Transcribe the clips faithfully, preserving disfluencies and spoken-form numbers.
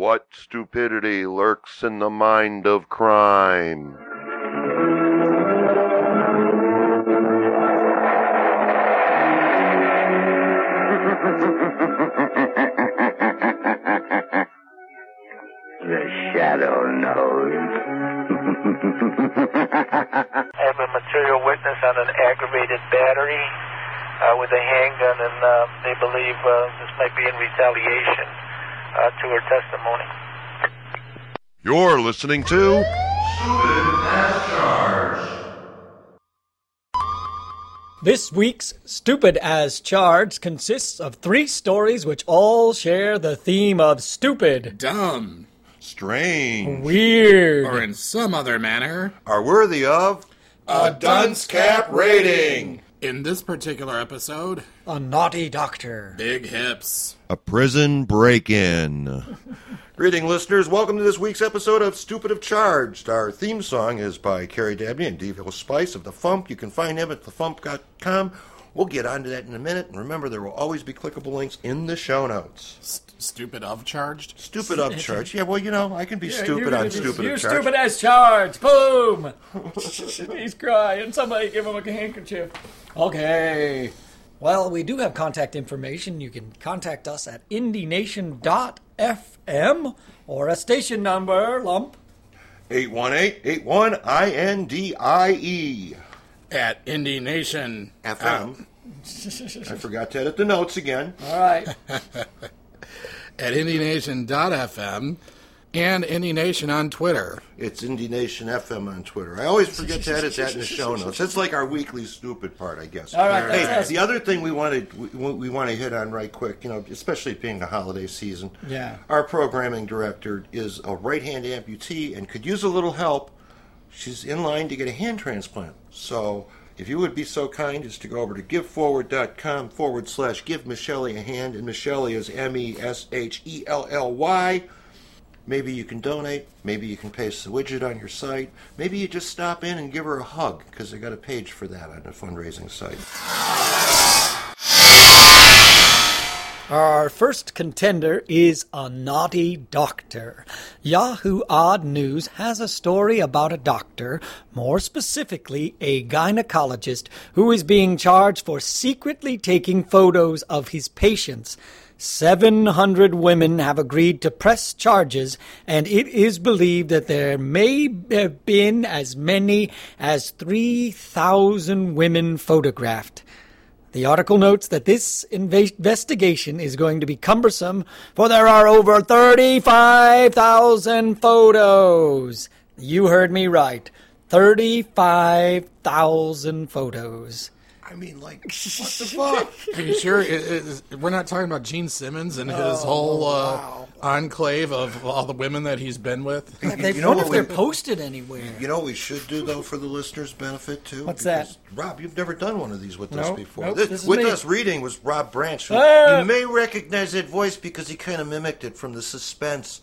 What stupidity lurks in the mind of crime? The shadow knows. I have a material witness on an aggravated battery uh, with a handgun, and uh, they believe uh, this might be in retaliation uh, to her testimony. You're listening to Stupid as Charged. This week's Stupid as Charged consists of three stories which all share the theme of stupid, dumb, strange, weird, or in some other manner, are worthy of a dunce cap rating. In this particular episode, a naughty doctor, big hips, a prison break-in. Greeting, listeners. Welcome to this week's episode of Stupid of Charged. Our theme song is by Carrie Dabney and Devil Spice of The Fump. You can find them at the fump dot com. We'll get onto that in a minute. And remember, there will always be clickable links in the show notes. St- stupid of Charged? Stupid of Charged. Yeah, well, you know, I can be yeah, stupid on Stupid you're of Charged. You're stupid as charged. Boom! He's crying. Somebody give him a handkerchief. Okay. Well, we do have contact information. You can contact us at indie nation dot f m or a station number, Lump. eight one eight, eight one, I N D I E. At Indie Nation F M. I forgot to edit the notes again. All right. At indie nation dot f m and Indie Nation on Twitter. It's Indie Nation F M on Twitter. I always forget to edit that in the show notes. It's like our weekly stupid part, I guess. All right. Hey, that's the other thing we wanted we, we want to hit on right quick, you know, especially being the holiday season. Yeah. Our programming director is a right-hand amputee and could use a little help. She's in line to get a hand transplant. So if you would be so kind as to go over to giveforward.com forward slash give Michelle a hand, and Michelle is M E S H E L L Y. Maybe you can donate. Maybe you can paste the widget on your site. Maybe you just stop in and give her a hug, because they got a page for that on the fundraising site. Our first contender is a naughty doctor. Yahoo Odd News has a story about a doctor, more specifically a gynecologist, who is being charged for secretly taking photos of his patients. Seven hundred women have agreed to press charges, and it is believed that there may have been as many as three thousand women photographed. The article notes that this inv- investigation is going to be cumbersome, for there are over thirty-five thousand photos. You heard me right. thirty-five thousand photos. I mean, like, what the fuck? Are you sure it, it, we're not talking about Gene Simmons and his Oh, whole uh, wow. enclave of all the women that he's been with? They You know wonder what if they're we- posted anywhere. You know what we should do, though, for the listeners' benefit, too? What's Because, that? Rob, you've never done one of these with us Nope, before. nope, This- this is with me. us reading was Rob Branch. Who, Ah! You may recognize that voice because he kind of mimicked it from the Suspense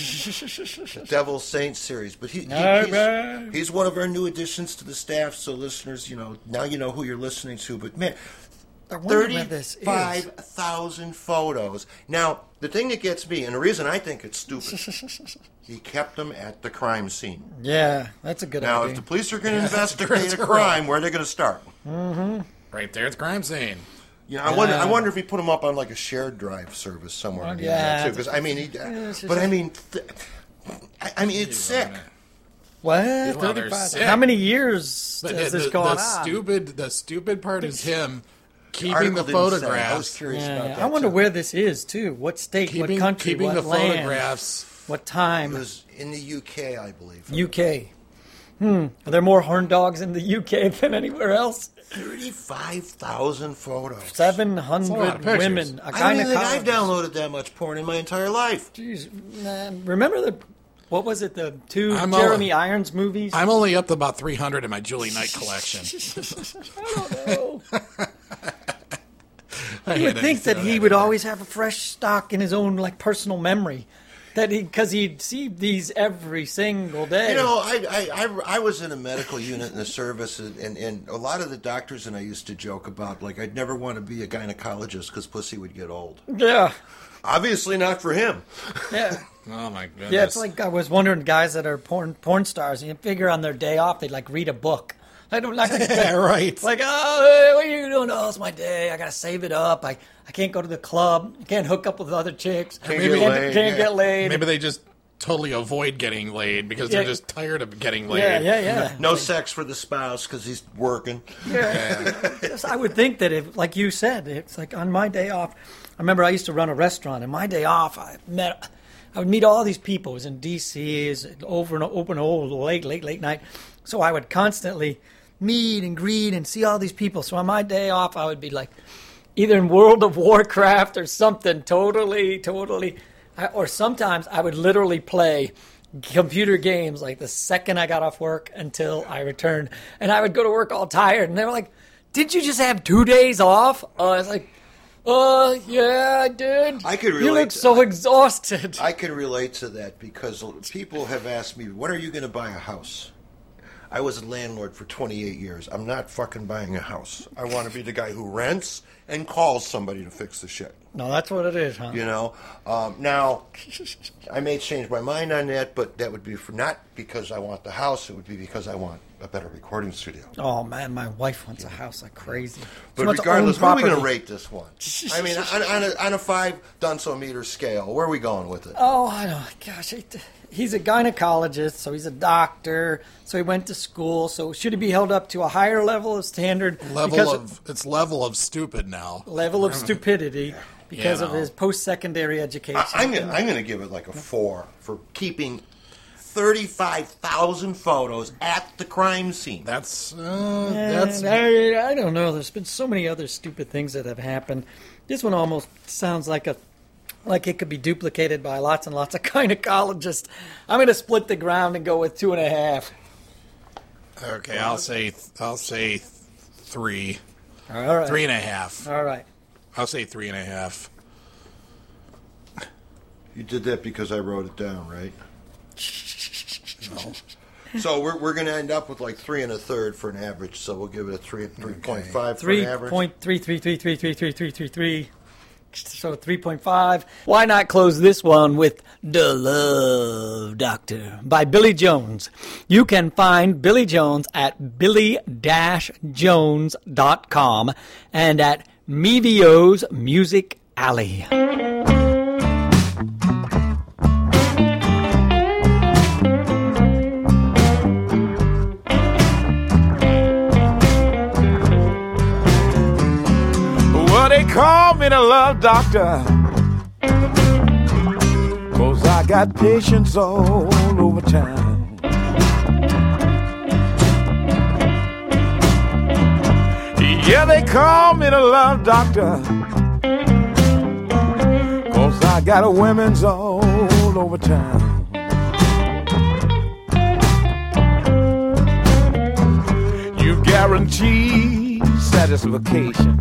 the Devil Saints series. But he, he All he's, right. he's one of our new additions to the staff, so listeners, you know, now you know who you're listening to. But, man, I wonder where this is. thirty-five thousand photos. Now, the thing that gets me, and the reason I think it's stupid, he kept them at the crime scene. Yeah, that's a good Now, idea. if the police are going to Yeah, that's investigate a correct. crime, where are they going to start? Right there at the crime scene. You know, I wonder. I wonder if he put them up on like a shared drive service somewhere. Well, in the yeah, internet, too, because I mean, he, it's just but I a- mean, th- I, I mean, it's sick. What? Well, they're thirty-five? sick. How many years But has the, this the, gone the on? stupid, the stupid part is him keeping Article the didn't say. I was photographs, curious Yeah, about yeah. that. I wonder too. where this is too. What state? keeping, what country? keeping what the land? photographs. What It time? was in the U K, I believe. U K. Hmm. Are there more horn dogs in the U K than anywhere else? Thirty-five thousand photos. Seven That's a lot hundred of pictures. women. A I don't think I've gynecologist. downloaded that much porn in my entire life. Jeez, man. Remember the what was it? The two I'm Jeremy all- Irons movies. I'm only up to about three hundred in my Julie Knight collection. I don't know. I You would hate think it. that he would always have a fresh stock in his own like personal memory, that he because he'd see these every single day. You know, I, I, I, I was in a medical unit in the service, and, and, and a lot of the doctors and I used to joke about, like, I'd never want to be a gynecologist because pussy would get old. Yeah. Obviously not for him. Yeah. Oh, my goodness. Yeah, it's like I was wondering, guys that are porn porn stars, you figure on their day off, they'd like read a book. I don't like Yeah, right. Like, oh, hey, what are you doing? Oh, it's my day. I got to save it up. I, I can't go to the club. I can't hook up with other chicks. Can't Maybe get can't, laid, can't yeah. get laid. Maybe they just totally avoid getting laid because Yeah. they're just tired of getting laid. Yeah, yeah, yeah. No sex for the spouse because he's working. Yeah. Yes, I would think that if, like you said, it's like on my day off. I remember I used to run a restaurant, and my day off, I met, I would meet all these people. It was in D C, it was over and open, oh, late, late, late night. So I would constantly meet and greet and see all these people. So on my day off, I would be like either in World of Warcraft or something totally, totally. I, or sometimes I would literally play computer games like the second I got off work until I returned. And I would go to work all tired. And they were like, did you just have two days off? Uh, I was like, uh, yeah, I did. I could You relate look to- so exhausted. I can relate to that because people have asked me, when are you going to buy a house? I was a landlord for twenty-eight years. I'm not fucking buying a house. I want to be the guy who rents and calls somebody to fix the shit. No, that's what it is, huh? You know? Um, now, I may change my mind on that, but that would be for not because I want the house. It would be because I want a better recording studio. Oh, man, my wife wants a house like crazy. But She wants to regardless, own where are we going to property. rate this one? I mean, on, on, a, on a five Dunsometer scale, where are we going with it? Oh, I don't. Gosh, he- he's a gynecologist, so he's a doctor. So he went to school. So should he be held up to a higher level of standard? Level because of it's level of stupid now. level of stupidity because You of know. his post-secondary education. I, I'm gonna, I'm going to give it like a four for keeping thirty-five thousand photos at the crime scene. That's uh, And that's I, I don't know. There's been so many other stupid things that have happened. This one almost sounds like a like it could be duplicated by lots and lots of gynecologists. I'm going to split the ground and go with two and a half. okay. I'll say I'll say three, All right. three and a half. All right. I'll say three and a half. You did that because I wrote it down, right? So we're, we're going to end up with like three and a third for an average. So we'll give it a three three point five for Three an average. point three three three three three three three three three. So three point five. Why not close this one with The Love Doctor by Billy Jones? You can find Billy Jones at billy dash jones dot com and at Mevio's Music Alley. Well, they call me the love doctor, 'cause I got patients all over town. Yeah, they call me the love doctor, 'cause I got a women's all over town. You guarantee satisfaction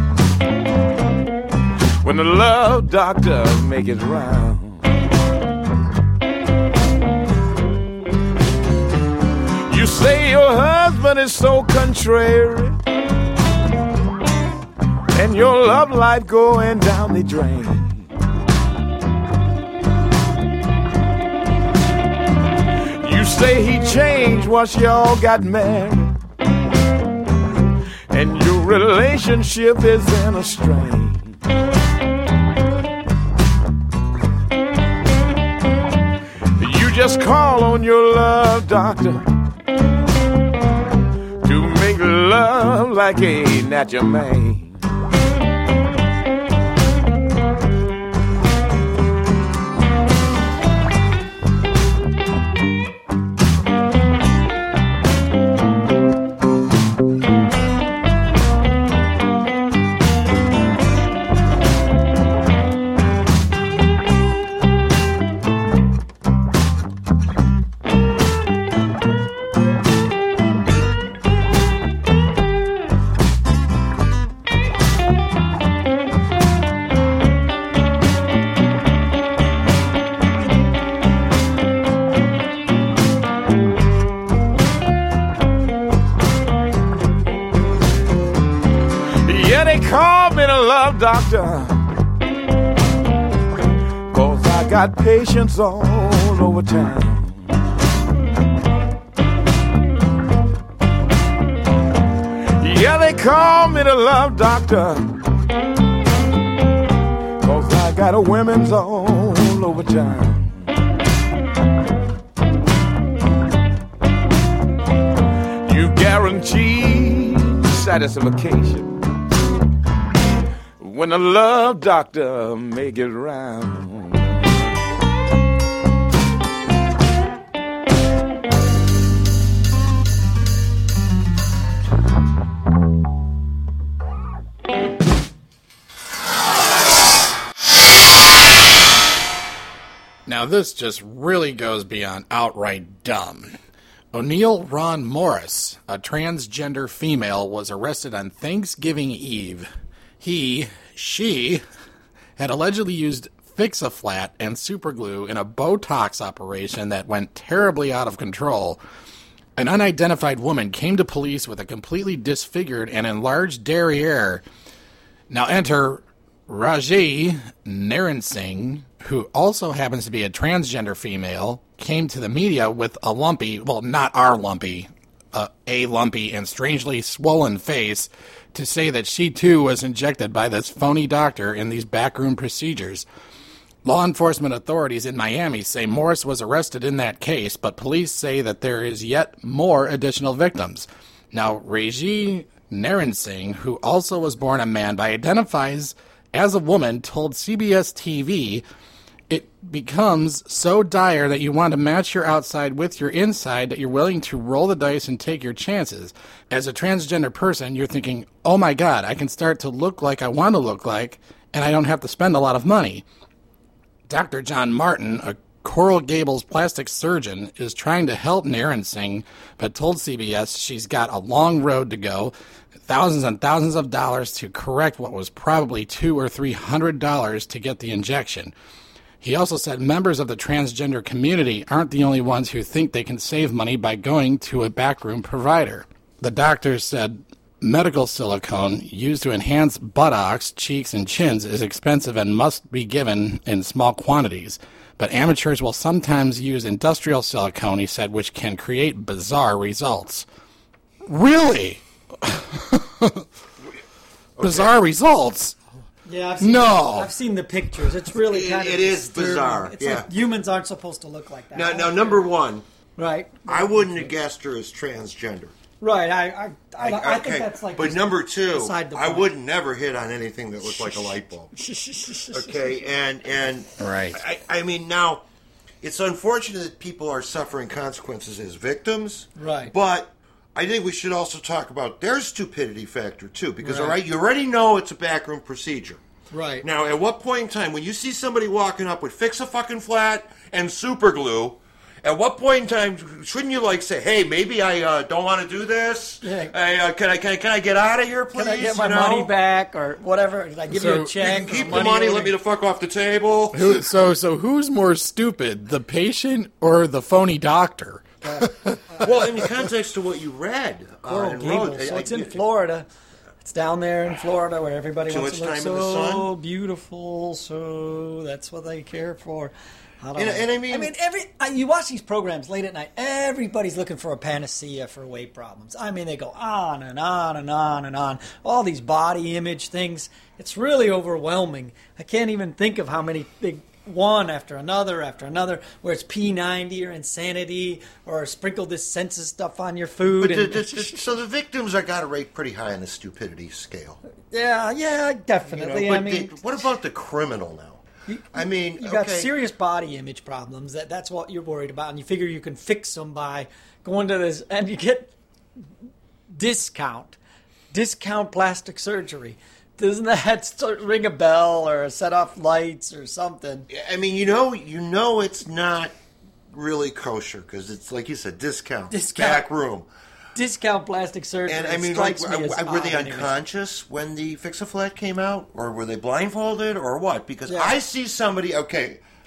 when the love doctor make his round. You say your husband is so contrary, and your love life going down the drain. You say he changed once y'all got married, and your relationship is in a strain. You just call on your love doctor to make love like a natural man. Yeah, they call me the love doctor, got patients all over town. Yeah, they call me the love doctor, 'cause I got a women's all over town. You guarantee satisfaction when the love doctor make it round. Now this just really goes beyond outright dumb. O'Neill Ron Morris, a transgender female, was arrested on Thanksgiving Eve. He, she, had allegedly used Fix-A-Flat and superglue in a Botox operation that went terribly out of control. An unidentified woman came to police with a completely disfigured and enlarged derriere. Now enter Raji Naren Singh, who also happens to be a transgender female, came to the media with a lumpy, well, not our lumpy, uh, a lumpy and strangely swollen face to say that she too was injected by this phony doctor in these backroom procedures. Law enforcement authorities in Miami say Morris was arrested in that case, but police say that there is yet more additional victims. Now, Raji Naren Singh, who also was born a man but identifies as a woman, told C B S T V, "It becomes so dire that you want to match your outside with your inside that you're willing to roll the dice and take your chances. As a transgender person, you're thinking, oh my God, I can start to look like I want to look like, and I don't have to spend a lot of money." Doctor John Martin, a Coral Gables plastic surgeon, is trying to help Naren Singh, but told C B S she's got a long road to go, thousands and thousands of dollars to correct what was probably two or three hundred dollars to get the injection. He also said members of the transgender community aren't the only ones who think they can save money by going to a backroom provider. The doctor said medical silicone used to enhance buttocks, cheeks, and chins is expensive and must be given in small quantities. But amateurs will sometimes use industrial silicone, he said, which can create bizarre results. Really? Bizarre results? Yeah, I've seen, no. I've seen the pictures. It's really kind it, of it is disturbing. bizarre. It's yeah. like humans aren't supposed to look like that. Now, now, number one, right? I wouldn't have guessed her as transgender. Right. I I, I, I okay. think that's like. But number two, I point. would never hit on anything that looked like a light bulb. Okay, and and right. I, I mean, now it's unfortunate that people are suffering consequences as victims. Right. But I think we should also talk about their stupidity factor too, because right. all right, you already know it's a backroom procedure. Right. Now, at what point in time, when you see somebody walking up with Fix-A-Fucking-Flat and super glue, at what point in time shouldn't you like say, "Hey, maybe I uh, don't want to do this. Yeah. Hey, uh, can I can I can I get out of here, please? Can I get my you know? money back or whatever? Can I give So you a check? You can keep or the money. or- Let me the fuck off the table." Who, so, so who's more stupid, the patient or the phony doctor? Well, in the context of what you read, Coral uh, and Gables. wrote, So I- it's in I- Florida. It's down there in Florida where everybody Too wants to much look time in the so sun? beautiful. So that's what they care for. I don't And- know. and I mean- I mean, every uh, you watch these programs late at night. Everybody's looking for a panacea for weight problems. I mean, they go on and on and on and on. All these body image things. It's really overwhelming. I can't even think of how many big. One after another after another, where it's P ninety or insanity or sprinkle this census stuff on your food. But the, and, the, the, so the victims are got to rate pretty high on the stupidity scale. yeah, yeah, You know, definitely. but I mean, the, what about the criminal now? I mean, you got okay. serious body image problems. That that's what you're worried about, and you figure you can fix them by going to this, and you get discount, discount plastic surgery. Doesn't that start, ring a bell or set off lights or something? I mean, you know, you know, it's not really kosher because it's like you said, discount, Discount. back room, Discount plastic surgery. and I mean, like, strikes me as were they odd anyways. unconscious when the Fix-A-Flat came out, or were they blindfolded, or what? Because Yeah. I see somebody. Okay,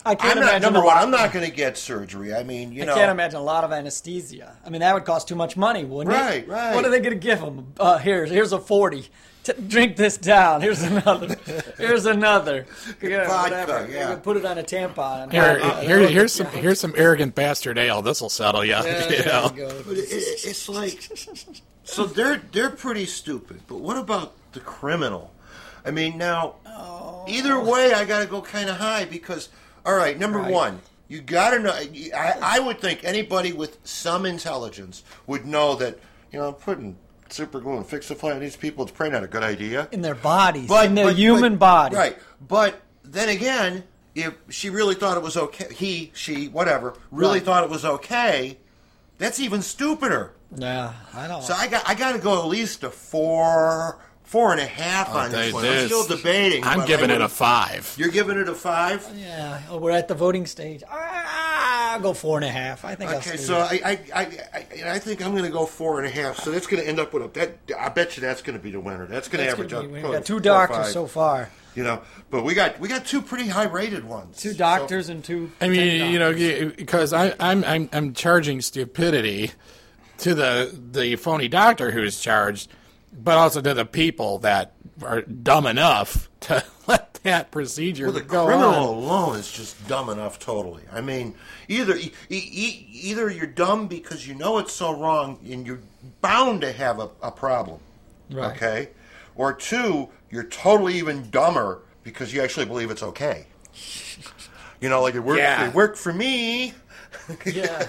I can't I'm not, imagine number a one, lot- I'm not going to get surgery. I mean, you I know. can't imagine a lot of anesthesia. I mean, that would cost too much money, wouldn't it? Right, right. What are they going to give them? Uh, here, here's a forty. T- drink this down. Here's another. Here's another. Yeah, Vodka, whatever. yeah. You put it on a tampon. Here, Uh, here, here's some yeah. here's some arrogant bastard ale. This will settle you. Yeah, you there know? you go. But it, it, it's like, so they're they're pretty stupid. But what about the criminal? I mean, now, either way, I got to go kind of high because, all right, number Right. one, you got to know. I, I would think anybody with some intelligence would know that, you know, putting super glue and fix-a-fly on these people is probably not a good idea. In their bodies, But- in their but- human but- body. Right. But then again, if she really thought it was okay, he, she, whatever, really Right. thought it was okay, that's even stupider. Yeah, I don't. So I got I got to go at least a four, four and a half on They- this one. I'm this- still debating. I'm but giving I it a would- five. You're giving it a five? yeah, oh, we're at the voting stage. Ah, I'll go four and a half. I think. I'll Okay, stay so with- I I, I, I I think I'm going to go four and a half. So that's going to end up with a that. I bet you that's going to be the winner. That's going to That's average gonna up. be- close We've got to two four or doctors five, so far. You know, but we got we got two pretty high rated ones. Two So- doctors and two. I ten mean, you know, doctors. because I I'm I'm I'm charging stupidity to the the phony doctor who's charged, but also to the people that are dumb enough to let that procedure Well, the go criminal on. alone is just dumb enough. Totally. I mean, either e- e- either you're dumb because you know it's so wrong and you're bound to have a, a problem, Right. okay, or two, you're totally even dumber because you actually believe it's okay. You know, like it worked. Yeah. It worked for me. Yeah.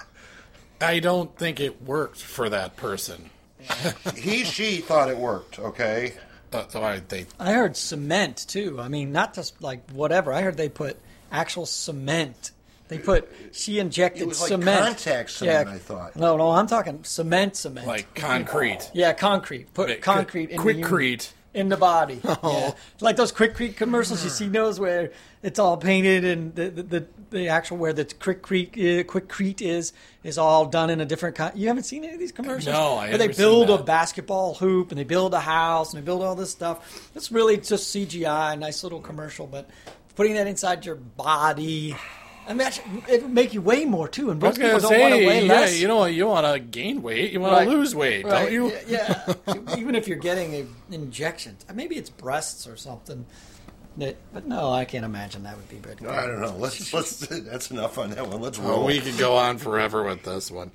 I don't think it worked for that person. He, she thought it worked. Okay. That's why they. I heard cement too. I mean, not just like whatever. I heard they put actual cement. They put. She injected It was like cement. contact cement, I thought. No, no, I'm talking cement, cement. Like concrete. Yeah, concrete. Put Quick- concrete in the Quickcrete. in the body. Oh. Yeah. Like those Quickcrete commercials. You see those where it's all painted and the the, the, the actual where the Quickcrete uh, Quickcrete is is all done in a different kind. You haven't seen any of these commercials? No, I Where they haven't seen build a that. basketball hoop and they build a house and they build all this stuff. It's really just C G I, nice little commercial, but putting that inside your body. I mean, actually, it would make you weigh more too, and I was most people gonna don't want to say, weigh yeah, less. you know, you want to gain weight, you want Right. to lose weight, Right. don't you? Yeah, yeah. Even if you're getting a injection, maybe it's breasts or something. That, but no, I can't imagine that would be good. I don't know. Let's let's. That's enough on that one. Let's Well, roll. we could go on forever with this one.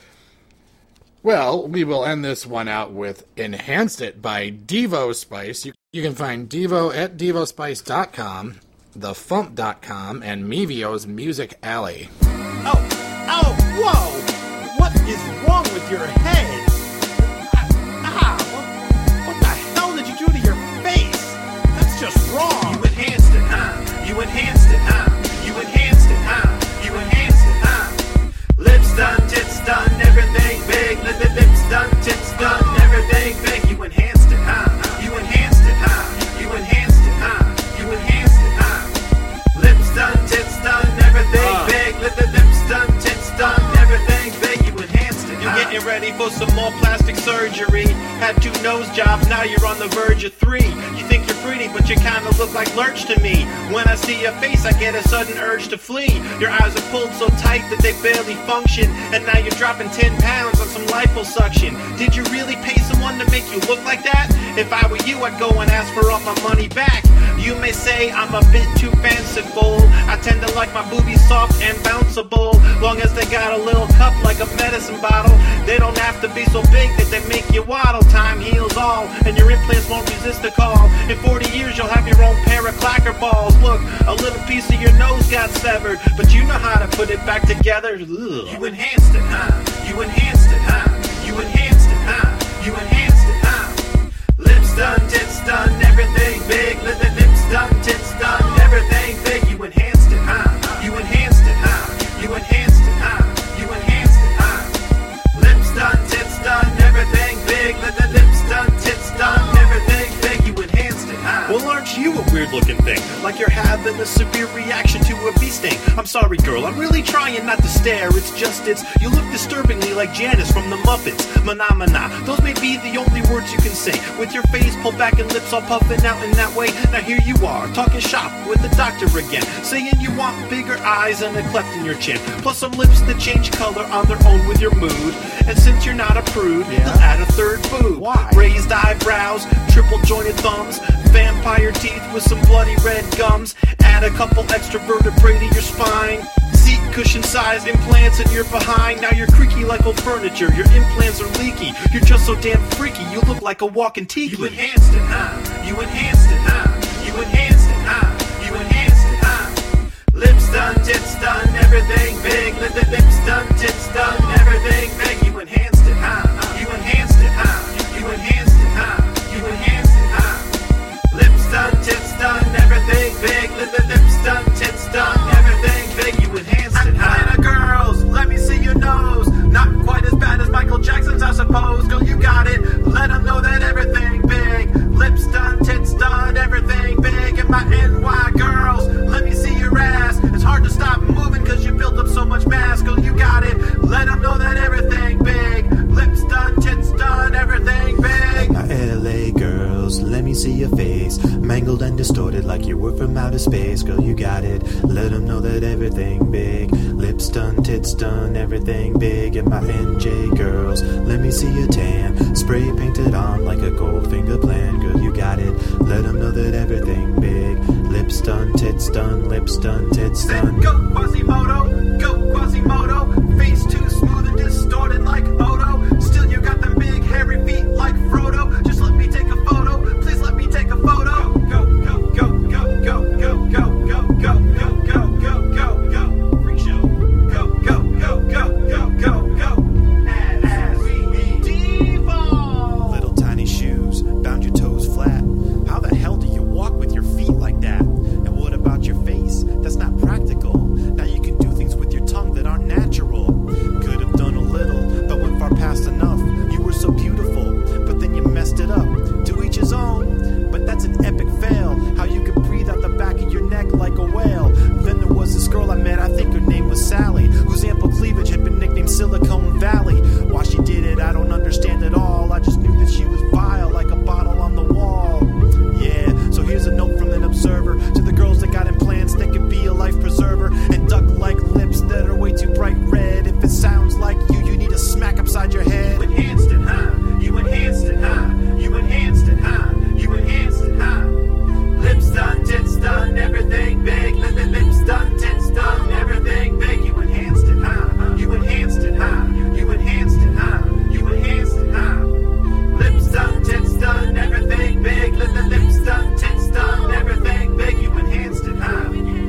Well, we will end this one out with Enhanced It by Devo Spice. You, you can find Devo at devo spice dot com, the fump dot com, and Mevio's Music Alley. Oh, oh, whoa! What is wrong with your head? Ah, what, what the hell did you do to your face? That's just wrong. You enhanced it, huh? You enhanced it, huh? You enhanced it, huh? You enhanced it, huh? Lips done, tits done, everything big. Lip, lip, lips done, tits done, everything big. You enhanced it, huh? You enhanced it, huh? You enhanced it, huh? You enhanced it, huh? Lips done, tits done, everything Uh. big. Lip, lip, lips done, tits done, everything big. You enhanced it, You're huh? getting ready for some more plastic surgery. Had two nose jobs, now you're on the verge of three. You think you're pretty, but you kinda look like Lurch to me. When I see your face, I get a sudden urge to flee. Your eyes are pulled so tight that they barely function. And now you're dropping ten pounds on some liposuction. Did you really pay someone to make you look like that? If I were you, I'd go and ask for all my money back. You may say I'm a bit too fanciful. I tend to like my boobies soft and bounceable. Long as they got a little cup like a medicine bottle. They don't have to be so big that they make you waddle. Time heals all, and your implants won't resist the call. In forty years, you'll have your own pair of clacker balls. Look, a little piece of your nose got severed, but you know how to put it back together. Ugh. You enhanced it, huh? You enhanced it, huh? You enhanced it, huh? You enhanced it, huh? Lips done, tits done, everything big. Lip, lip, lips done, tits done, everything big. You enhanced it, huh? You enhanced it, huh? You enhanced it, huh? You enhanced it, huh? Lips done, tits done, everything big. Lip, lip, lips done, tits done, everything big. You enhanced it, huh? Well, aren't you a weird looking thing? Like you're half having a severe reaction to a bee sting. I'm sorry, girl, I'm really trying not to stare. It's just it's, you look disturbingly like Janice from the Muppets. Phenomena, those may be the only words you can say. With your face pulled back and lips all puffing out in that way. Now here you are, talking shop with the doctor again, saying you want bigger eyes and a cleft in your chin, plus some lips that change color on their own with your mood. And since you're not a prude, Yeah. you'll add a third boob. Why? Raised eyebrows, triple jointed thumbs, vampire teeth with some bloody red gums. Add a couple extra vertebrae to your spine. Seat cushion size implants in your behind. Now you're creaky like old furniture. Your implants are leaky. You're just so damn freaky. You look like a walking tiki. You enhanced it, huh? You enhanced it, huh? You enhanced it, huh? You enhanced it, huh? Lips done, tits done, everything big. Lip, lip, lips done, tits done, everything big. You enhanced it, huh? You enhanced it, huh? You enhanced it, huh? You enhanced it, huh? Lips done, tits done, everything big. Lip, lip, lips done, tits done, everything big. You enhanced it, huh? Atlanta girls, let me see your nose. Not quite as bad as Michael Jackson's, I suppose. Girl, you got it. Let them know that everything big. Lips done, tits done, everything big. And my N Y girls, let me see your ass. It's hard to stop moving cause you built up so much mass. Girl, you got it. Let them know that everything big. Lips done, tits done, everything big. Now L A girls, let me see your face. Mangled and distorted like you were from outer space. Girl, you got it. Let them know that everything big. Lips done, tits done, everything big. And my N J girls, let me see your tan. Spray painted on like a gold finger plan. Girl, you got it. Let them know that everything big. Lips done, tits done, lips done, tits done. Go Quasimodo, go Quasimodo. Face too smooth and distorted like Odo. Still you got them big hairy feet like Frodo. Just let me take a photo, please let me take a photo. Go, go, go, go, go, go, go, go, go, go, go, go, go, go. Freak show. Go, go, go, go, go, go, go. As we devolve. Little tiny shoes, bound your toes flat. How the hell do you walk with your feet like that? And what about your face? That's not practical. Now you can do things with your tongue that aren't natural. Could have done a little, but went far past enough. You were so beautiful, but then you messed it up. To each his own, but that's an epic fail. How you could breathe out the back of your neck like a whale. Then there was this girl I met, I think her name was Sally, whose ample cleavage had been nicknamed Silicone Valley. Why she did it, I don't understand at all. I just knew that she was vile like a bottle on the wall. Yeah, so here's a note from an observer to the girls that got implants that could be a life preserver, and duck-like lips that are way too bright red. If it sounds like you, you need a smack upside your head. You enhanced it, huh? You enhanced it, huh? You enhanced it, huh? You enhanced it, huh? Lips done, tits done, everything big. Lip, lip, lips done, tits done, everything big. You enhanced it, huh? You enhanced it, huh? You enhanced it, huh? You enhanced it, huh? Lips done, tits done, everything big. Lip, lip, lips done, tits done, everything big. You enhanced it, huh?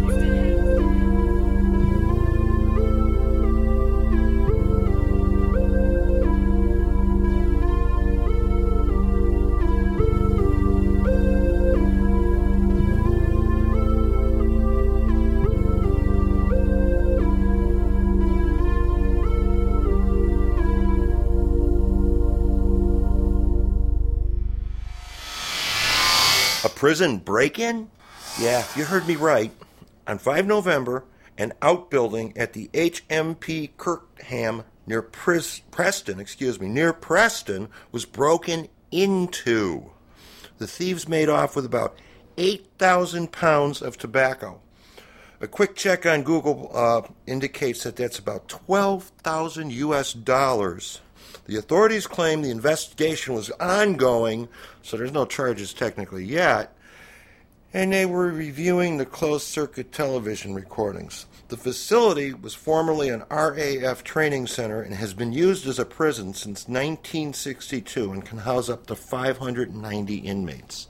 A prison break-in? Yeah, you heard me right. On the fifth of November, an outbuilding at the H M P Kirkham near Pris- Preston, excuse me, near Preston was broken into. The thieves made off with about eight thousand pounds of tobacco. A quick check on Google uh, indicates that that's about twelve thousand U S dollars. The authorities claim the investigation was ongoing, so there's no charges technically yet, and they were reviewing the closed-circuit television recordings. The facility was formerly an R A F training center and has been used as a prison since nineteen sixty-two and can house up to five hundred ninety inmates.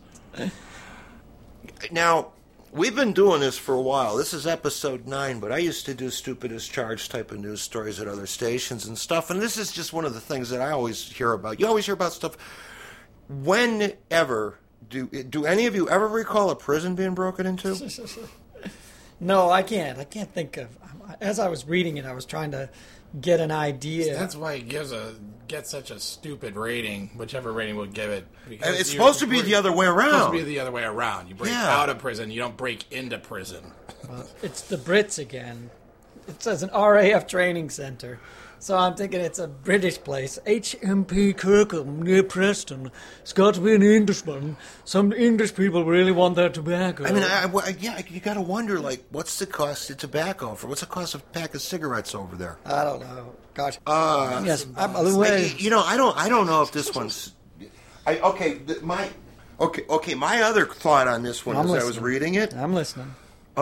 Now, we've been doing this for a while. This is episode nine, but I used to do stupid as charged type of news stories at other stations and stuff, and this is just one of the things that I always hear about. You always hear about stuff. Whenever, do do any of you ever recall a prison being broken into? No, I can't. I can't think of. As I was reading it, I was trying to get an idea. That's why it gives a gets such a stupid rating, whichever rating we'll give it. Because And it's you- supposed to be break- the other way It's supposed around. to be the other way around. You break Yeah. out of prison, you don't break into prison. Well, it's the Brits again. It says an R A F training center. So I'm thinking it's a British place. H M P Kirkham near Preston. It's got to be an Englishman. Some English people really want their tobacco. I mean, I, I, yeah, you got to wonder, like, what's the cost of tobacco for? What's the cost of a pack of cigarettes over there? I don't know. Gosh. Uh, yes. I, by the way, I- you know, I don't, I don't know if this one's. I, okay, th- my, okay, okay. My other thought on this one I'm as I was listening. reading it, I'm listening.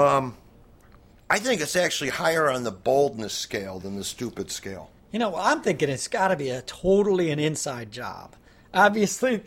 I think it's actually higher on the boldness scale than the stupid scale. You know, I'm thinking it's got to be a totally an inside job. Obviously,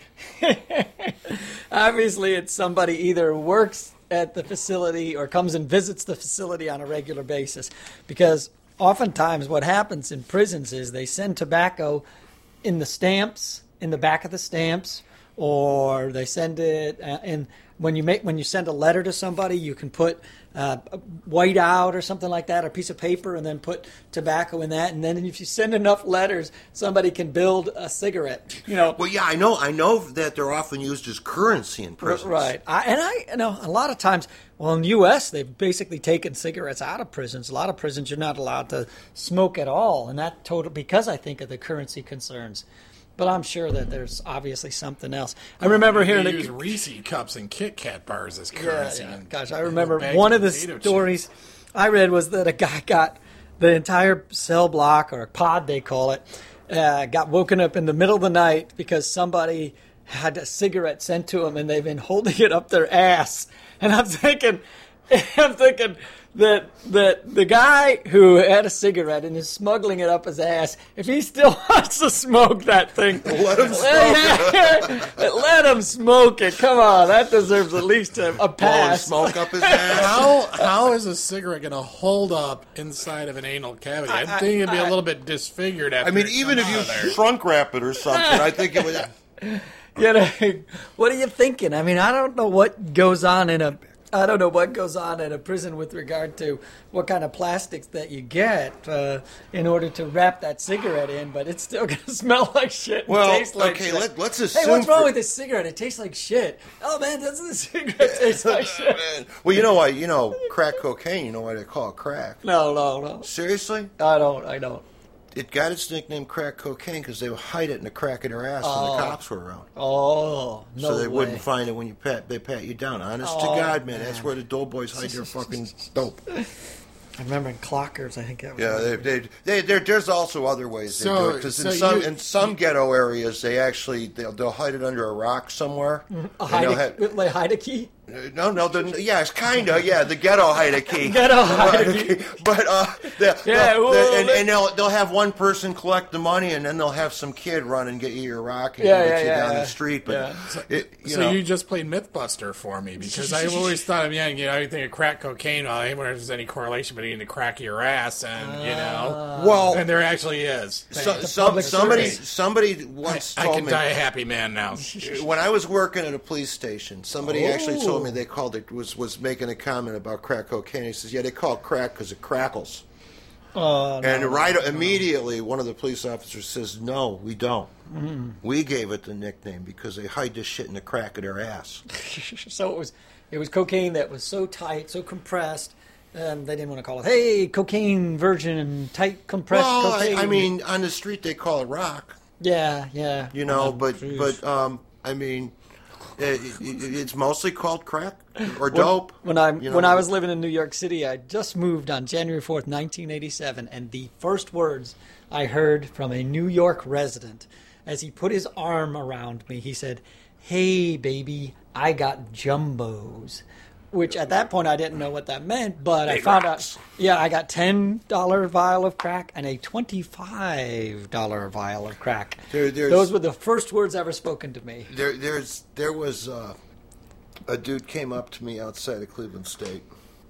obviously, it's somebody either works at the facility or comes and visits the facility on a regular basis. Because oftentimes, what happens in prisons is they send tobacco in the stamps, in the back of the stamps, or they send it. Uh, and when you make when you send a letter to somebody, you can put uh, white out or something like that, or a piece of paper, and then put tobacco in that. And then if you send enough letters, somebody can build a cigarette. You know, Well, yeah, I know, I know that they're often used as currency in prisons. right? I, and I you know a lot of times. Well, in the U S, they've basically taken cigarettes out of prisons. A lot of prisons, you're not allowed to smoke at all, and that total because I think of the currency concerns. But I'm sure that there's obviously something else. I remember hearing They a, use Reese cups and Kit Kat bars as Yeah, currency. yeah. and- Gosh, I and remember bags one of the potato chips. stories I read was that a guy got the entire cell block, or pod they call it, uh, got woken up in the middle of the night because somebody had a cigarette sent to him and they've been holding it up their ass. And I'm thinking, I'm thinking that that the guy who had a cigarette and is smuggling it up his ass, if he still wants to smoke that thing, Let him smoke it. Let him smoke it. Come on, that deserves at least a, a Blowing pass. smoke up his ass. How how is a cigarette going to hold up inside of an anal cavity? I, I- think it'd be I- a little bit disfigured after. I mean, it even comes if you out of there. shrunk wrap it or something, I think it would. You know, what are you thinking? I mean, I don't know what goes on in a, I don't know what goes on in a prison with regard to what kind of plastics that you get uh, in order to wrap that cigarette in, but it's still going to smell like shit. And Well, taste like okay, shit. let, let's assume. Hey, what's wrong for- with this cigarette? It tastes like shit. Oh man, doesn't this cigarette taste like shit? Well, you know why? You know, crack cocaine. You know why they call it crack? No, no, no. Seriously? I don't. I don't. It got its nickname crack cocaine because they would hide it in the crack of their ass when the cops were around. Oh, no so they way. wouldn't find it when you pat they pat you down. Honest to Oh, God, man, that's where the doughboys hide their fucking dope. I remember in Clockers, I think that was. Yeah, they, they, they, there- there's also other ways they So- do it because so in some you- in some ghetto areas they actually they'll, they'll hide it under a rock somewhere. A And hide they'll a, have- with like hide a key. no, no, the, yeah, it's kind of yeah, the ghetto hide a key. Ghetto hide a key. But uh, the, Yeah, the- well, the- and, let- and they'll they'll have one person collect the money, and then they'll have some kid run and get you your rock and Yeah, get yeah, you yeah, down yeah. the street. But Yeah. it, you so know, you just played MythBuster for me because I always thought of yeah, you know, anything of crack cocaine. Well, I wonder if there's any correlation between the crack of your ass and you know, well, and there actually is. so, the some, public somebody service. somebody once I told could me die a happy man now. when I was working at a police station, somebody actually Oh. told me they called it was was making a comment about crack cocaine. He says, "Yeah, they call it crack because it crackles." Oh, no, and no, right no, no. immediately, one of the police officers says, "No, we don't. Mm-hmm. We gave it the nickname because they hide this shit in the crack of their ass." So it was, it was cocaine that was so tight, so compressed, and they didn't want to call it, "Hey, cocaine virgin, tight compressed Well, I, cocaine." I mean, on the street they call it rock, yeah, yeah, you know, Oh, but geez. but um, I mean, it, it, it's mostly called crack or dope. When I you know. when I was living in New York City, I just moved on January fourth, nineteen eighty-seven, and the first words I heard from a New York resident, as he put his arm around me, he said, "Hey, baby, I got jumbos." Which at that point I didn't know what that meant, but I Big found rocks. out. Yeah, I got ten dollar vial of crack and a twenty-five dollar vial of crack. There- there's- Those were the first words ever spoken to me. There, there's, there was uh, a dude came up to me outside of Cleveland State,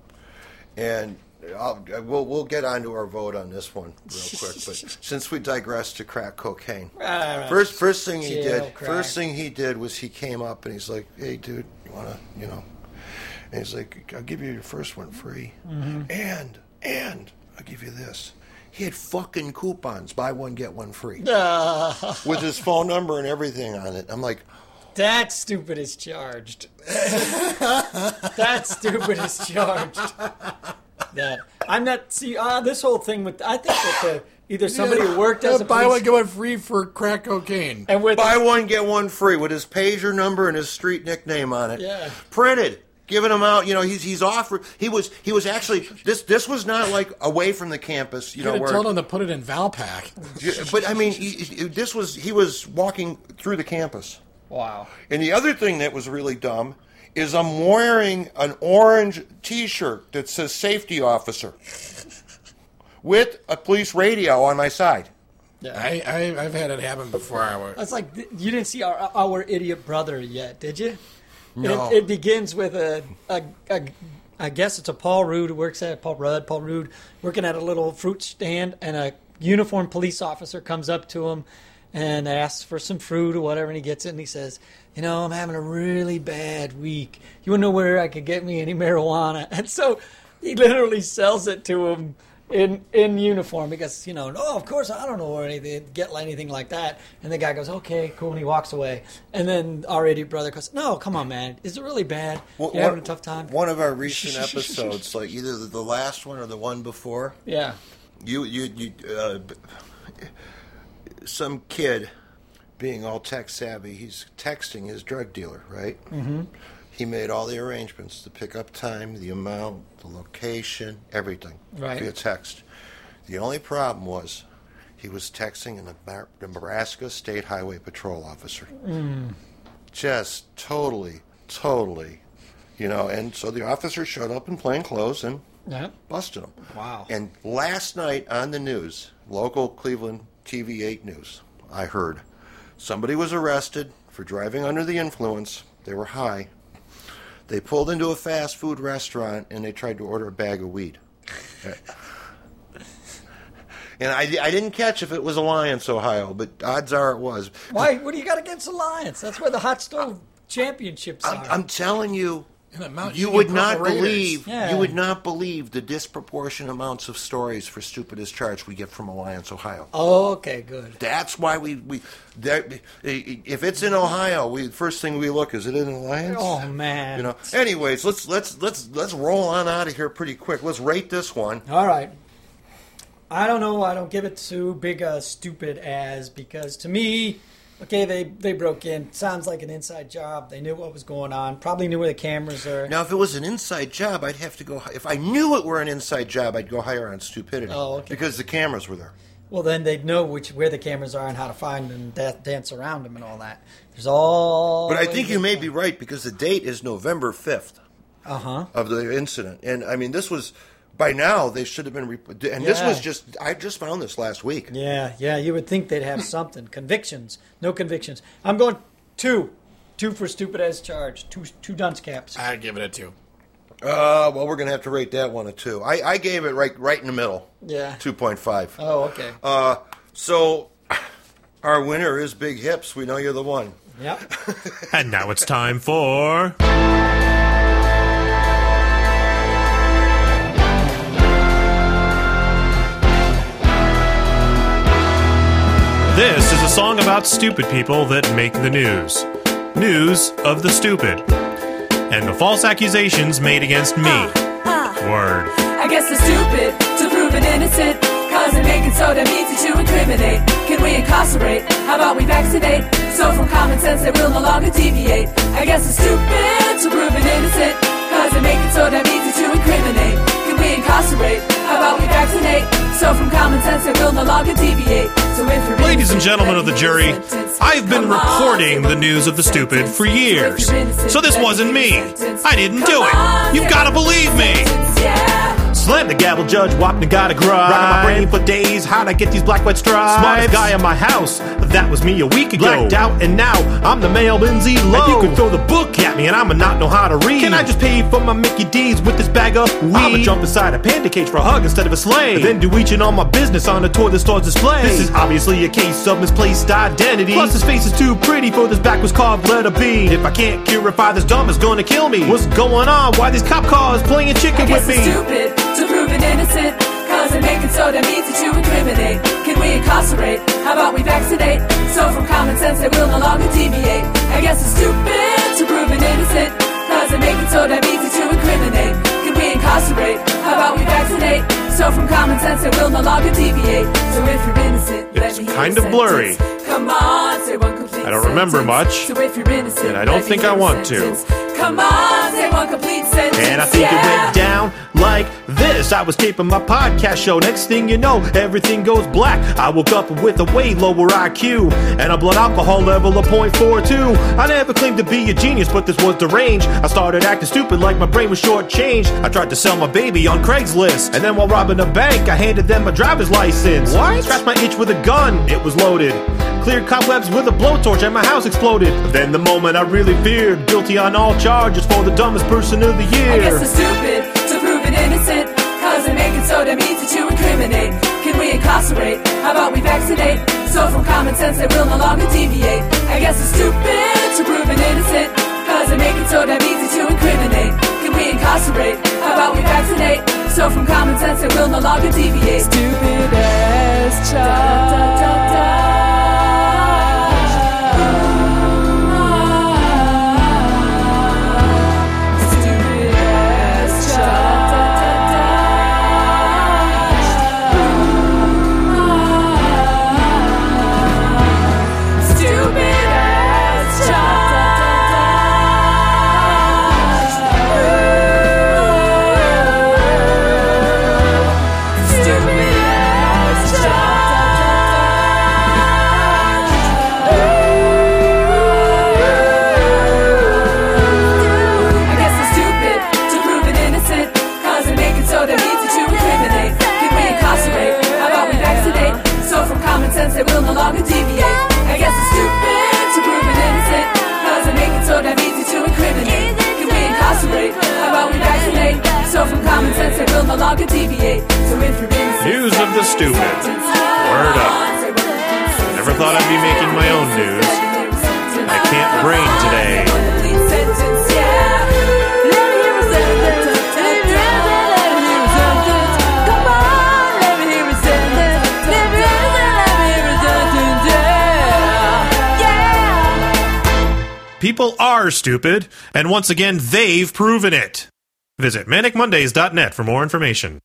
and I'll, we'll we'll get on to our vote on this one real quick. But since we digressed to crack cocaine, right. first first thing he Jail did, crack. first thing he did was he came up and he's like, "Hey, dude, you wanna, you know?" And he's like, I'll give you your first one free. Mm-hmm. And, and, I'll give you this. He had fucking coupons, buy one, get one free. Uh, with his phone number and everything on it. I'm like... That stupid is charged. That stupid is charged. That I'm not, see, uh, this whole thing with, I think that the, either somebody who worked as a buy police... one, get one free for crack cocaine. And with buy one, get one free with his pager number and his street nickname on it. Yeah. Printed. Giving them out, you know, he's he's offered. He was he was actually this this was not like away from the campus, you Could know. have Where, told him to put it in Valpak. but I mean, he, he- this was he was walking through the campus. Wow. And the other thing that was really dumb is I'm wearing an orange T-shirt that says "safety officer" with a police radio on my side. Yeah. I, I I've had it happen before. I was. That's like, you didn't see our our idiot brother yet, did you? No. It, it begins with a, a, a, I guess it's a Paul Rudd who works at, Paul Rudd, Paul Rudd, working at a little fruit stand, and a uniformed police officer comes up to him and asks for some fruit or whatever, and he gets it, and he says, you know, I'm having a really bad week. You want to know where I could get me any marijuana? And so he literally sells it to him in in uniform because, you know, no, of course I don't know where anything, get anything like that. And the guy goes, okay, cool, and he walks away. And then our idiot brother goes, no, come on, man, is it really bad? Well, You're having a tough time? One of our recent episodes, like either the last one or the one before, Yeah. you you you uh, some kid being all tech savvy, he's texting his drug dealer, right? Mm-hmm. He made all the arrangements, the pickup time, the amount, the location, everything Right. via text. The only problem was he was texting a Nebar- Nebraska State Highway Patrol officer. Mm. Just totally, totally, you know. And so the officer showed up in plain clothes and Yeah. busted him. Wow. And last night on the news, local Cleveland T V eight news, I heard somebody was arrested for driving under the influence. They were high. They pulled into a fast food restaurant and they tried to order a bag of weed. And I, I didn't catch if it was Alliance, Ohio, but odds are it was. Why? What do you got against Alliance? That's where the hot stove championships are. I'm, I'm telling you, And a Mount you Union would not Purple Raiders. believe Yeah. you would not believe the disproportionate amounts of stories for stupid as charged we get from Alliance, Ohio. Oh, okay, good. That's why we we that, if it's in Ohio, we first thing we look is it in Alliance? Oh man. You know. Anyways, let's let's let's let's roll on out of here pretty quick. Let's rate this one. All right. I don't know. I don't give it too big a stupid as because to me, okay, they they broke in. Sounds like an inside job. They knew what was going on. Probably knew where the cameras are. Now, if it was an inside job, I'd have to go. If I knew it were an inside job, I'd go higher on stupidity. Oh, okay. Because the cameras were there. Well, then they'd know which where the cameras are and how to find them and da- dance around them and all that. There's all. But I think you may be right because the date is November fifth Uh huh. of the incident, and I mean this was. By now, they should have been, rep- and this Yeah. was just, I just found this last week. Yeah, yeah. You would think they'd have something. Convictions. No convictions. I'm going two. Two for stupid as charged. Two two dunce caps. I'd give it a two. Uh, well, we're going to have to rate that one a two. I, I gave it right right in the middle. Yeah. two point five. Oh, okay. Uh, so, our winner is Big Hips. We know you're the one. Yep. And now it's time for... This is a song about stupid people that make the news. News of the stupid. And the false accusations made against me. Word. I guess they're stupid to prove an innocent, cause they make it so damn easy to incriminate. Can we incarcerate? How about we vaccinate? So from common sense they will no longer deviate. I guess they're stupid to prove an innocent, cause they make it so damn easy to incriminate. Can we incarcerate? How about we vaccinate? So from common sense they will no longer deviate. So if you're Ladies and gentlemen of the jury, I've been reporting the news of the stupid for years. So this wasn't me. I didn't do it. You've got to believe me. Yeah, Slam the gavel, judge, whop the gotta grind. Rocking my brain for days, how'd I get these black white stripes? Smartest guy in my house, that was me a week ago. Blacked out, and now I'm the male Lindsay Lowe. And you can throw the book at me, and I'ma not know how to read. Can I just pay for my Mickey D's with this bag of weed? I'ma jump inside a panda cage for a hug instead of a slave. And then do each and all my business on a toilet store's display. This is obviously a case of misplaced identity. Plus his face is too pretty for this backwards carved letter B. If I can't purify this dumb, it's gonna kill me. What's going on? Why these cop cars playing chicken with me? I guess it's stupid to prove it innocent, cause they make it so that means that you incriminate. Can we incarcerate? How about we vaccinate? So from common sense they will no longer deviate. I guess it's stupid to prove it innocent, cause they make it so that means that you incriminate. Can we incarcerate? How about we vaccinate? So from common sense they will no longer deviate. So if you're innocent, let It's me hear kind your of blurry. sentence. Come on, say one complete I don't remember sentence. much, So if you're innocent, and I don't let me think hear I your want to. sentence. Come on, say one complete sentence. And I think yeah. it went down like this. I was taping my podcast show. Next thing you know, everything goes black. I woke up with a way lower I Q and a blood alcohol level of point four two. I never claimed to be a genius, but this was deranged. I started acting stupid like my brain was shortchanged. I tried to sell my baby on Craigslist, and then while robbing a bank, I handed them a driver's license. What? Scratched my itch with a gun. It was loaded. Cleared cobwebs with a blowtorch and my house exploded. Then the moment I really feared, guilty on all charges for the dumbest person of the year. I guess it's stupid to prove it innocent, cause they make it so that means that you incriminate. Can we incarcerate? How about we vaccinate? So from common sense they will no longer deviate. I guess it's stupid to prove it innocent, cause they make it so that means that you incriminate. Can we incarcerate? How about we vaccinate? So from common sense they will no longer deviate. Stupid as child. Da, da, da, da. They will no longer deviate. I guess it's stupid to prove it innocent, cause they make it so that means that you incriminate. Can we incarcerate? How about we vaccinate? So from common sense they will no longer deviate. So if you're innocent, News of the stupid. Word up. Never thought I'd be making my own news. I can't brain today. People are stupid, and once again, they've proven it. Visit manic mondays dot net for more information.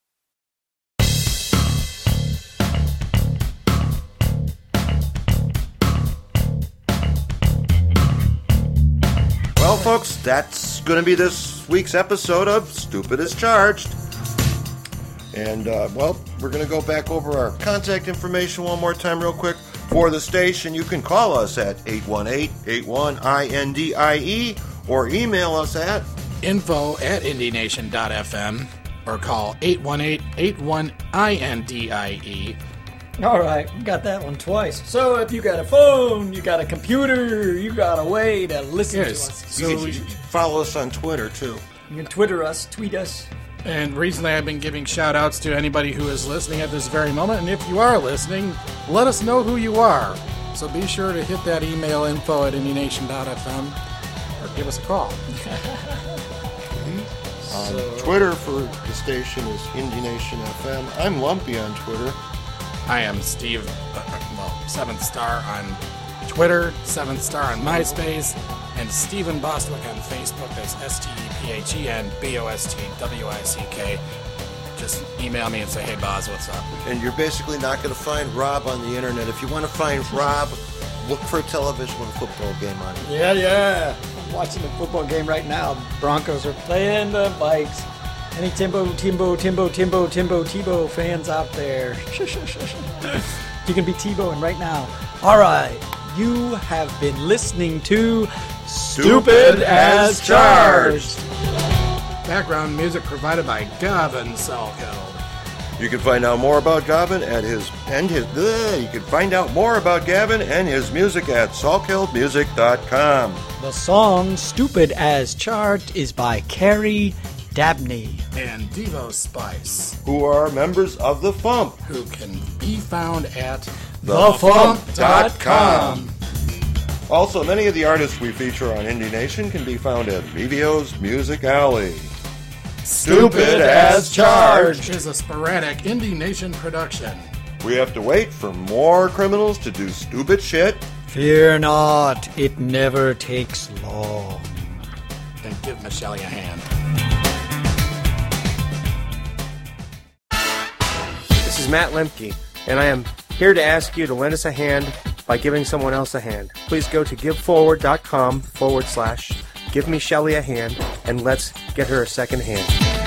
Well, folks, that's going to be this week's episode of Stupid as Charged. And, uh, well, we're going to go back over our contact information one more time real quick. For the station, you can call us at eight one eight, eight one, I N D I E or email us at info at indie nation dot f m or call eight one eight, eight one, I N D I E. All right, we got that one twice. So if you got a phone, you got a computer, you got a way to listen Yes. to us. So you can follow us on Twitter, too. You can Twitter us, tweet us. And recently I've been giving shout outs to anybody who is listening at this very moment. And if you are listening, let us know who you are. So be sure to hit that email info at indie nation dot f m or give us a call. On so, Twitter for the station is IndieNation F M. I'm Lumpy on Twitter. I am Steve, uh, well, Seventh Star on Twitter, Seventh Star on MySpace, and Stephen Bostwick on Facebook. That's S T E P H E N B O S T W I C K. Just email me and say, hey, Boz, what's up? And you're basically not going to find Rob on the internet. If you want to find Rob, look for television with a football game on it. Yeah, yeah. I'm watching the football game right now. The Broncos are playing the Vikes. Any Timbo, Timbo, Timbo, Timbo, Timbo, Tebow fans out there? You can be Tebowing right now. All right. You have been listening to Stupid, Stupid as Charged. Background music provided by Gavin Salkeld. You can find out more about Gavin at his and his. Ugh, you can find out more about Gavin and his music at salkeld music dot com. The song "Stupid as Charged" is by Carrie Dabney and Devo Spice, who are members of the Fump, who can be found at the fump dot com. Also, many of the artists we feature on Indie Nation can be found at Revio's Music Alley. Stupid as Charged is a sporadic Indie Nation production. We have to wait for more criminals to do stupid shit. Fear not, it never takes long. And give Michelle a hand. This is Matt Lemke, and I am here to ask you to lend us a hand by giving someone else a hand. Please go to giveforward.com forward slash give me Shelley a hand, and let's get her a second hand.